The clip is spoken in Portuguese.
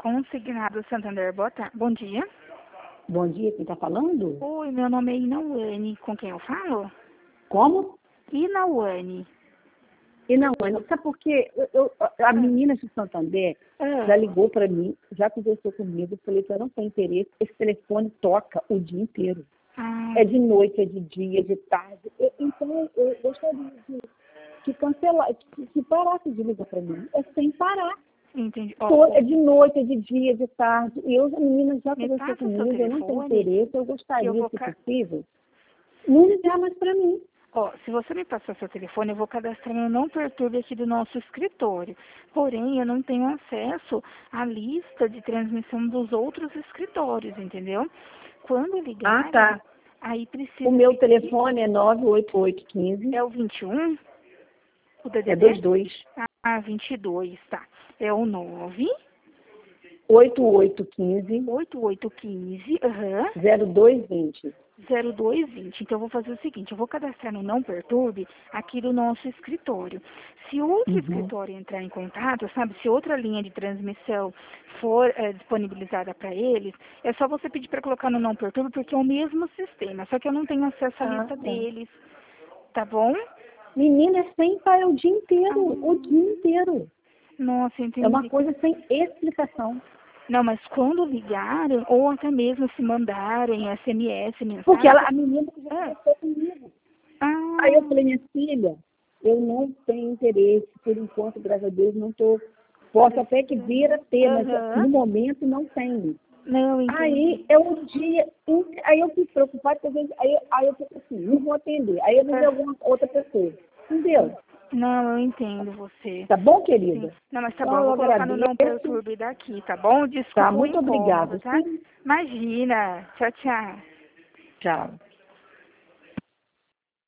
Consignado Santander, bom dia. Bom dia, quem está falando? Oi, meu nome é Inauane, com quem eu falo? Como? Inauane. E não, sabe por quê? A menina de Santander já ligou para mim, já conversou comigo, falei que eu não tenho interesse, esse telefone toca o dia inteiro. É de noite, é de dia, é de tarde. Então, eu gostaria de cancelar, que parasse de ligar para mim. É sem parar. Entendi. É de noite, é de dia, é de tarde. E a menina já conversou comigo, eu não tenho interesse, eu gostaria, se possível, não ligar mais para mim. Se você me passar seu telefone, eu vou cadastrar no Não Perturbe aqui do nosso escritório. Porém, eu não tenho acesso à lista de transmissão dos outros escritórios, entendeu? Quando ligar, aí precisa... O meu telefone é 98815. É o 21? O DDD? É 22. 22, tá. É o 9... 8815. 8815, 0220. 0220. Então, eu vou fazer o seguinte, eu vou cadastrar no Não Perturbe aqui do nosso escritório. Se outro escritório entrar em contato, sabe, se outra linha de transmissão for disponibilizada para eles, é só você pedir para colocar no Não Perturbe, porque é o mesmo sistema, só que eu não tenho acesso à lista deles, tá bom? Menina, é sem parar o dia inteiro, o dia inteiro. Nossa, entendi. É uma coisa sem explicação. Não, mas quando ligarem, ou até mesmo se mandarem SMS, mensagem... Porque a menina já conversou comigo. Aí eu falei, minha filha, eu não tenho interesse, por enquanto, graças a Deus, não estou... Posso até que vir a ter, mas no momento não tenho. Não, entendi. Aí é um dia... Aí eu fico preocupada, porque às vezes... Aí eu fico assim, não vou atender. Aí eu vou ver alguma outra pessoa. Entendeu? Não, eu entendo você. Tá bom, querida? Sim. Não, mas tá bom, eu vou colocar no Não Perturbe daqui, tá bom? Desculpa muito obrigada. tá? Imagina. Tchau, tchau. Tchau.